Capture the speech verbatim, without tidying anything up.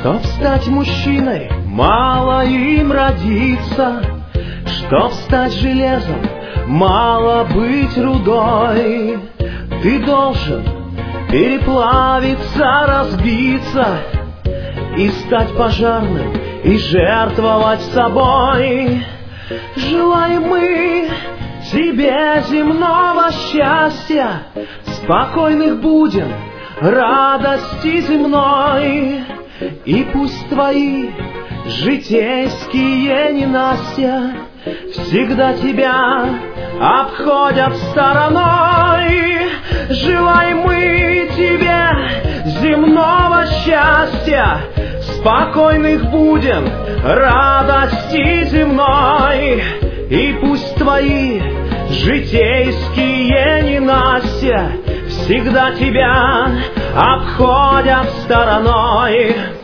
Чтоб стать мужчиной, мало им родиться, чтоб стать железом, мало быть рудой. Ты должен переплавиться, разбиться и стать пожарным, и жертвовать собой. Желаем мы тебе земного счастья, спокойных будем, радости земной. И пусть твои житейские ненастья всегда тебя обходят стороной. Желаем мы тебе земного счастья, спокойных будем, радости земной. И пусть твои житейские ненастья всегда тебя обходят стороной.